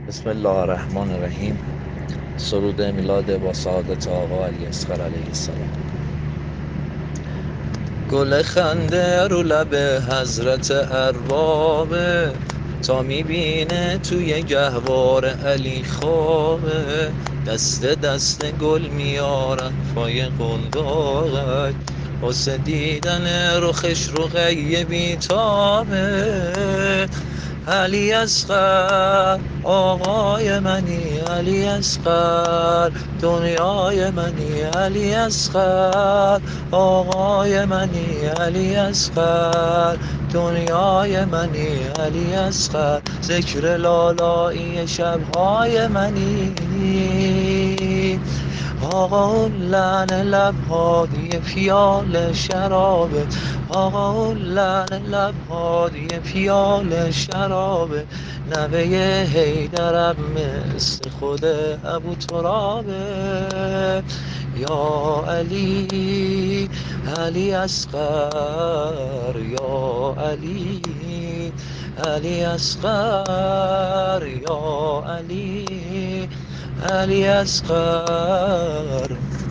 بسم الله الرحمن الرحیم. سرود میلاد با سعادت آقا علی اصغر علیه السلام. گل خنده رو لب حضرت اربابه، تا میبینه توی گهوار علی خوابه. دست دست گل میارن پای قنداقک، واسه دیدن رخش رو غیبی تابه. علی اصغر آقای منی، علی اصغر دنیای منی، علی اصغر آقای منی، علی اصغر دنیای منی، علی اصغر ذکر لالایی شبهای منی. آقا اون لعن لب هادی پیال شرابه، آقا اون لعن لب هادی پیال شرابه. نوه حیدرم مثل خود ابو ترابه. یا علی علی اصغر، یا علی علی اصغر، یا علی علی اصغر.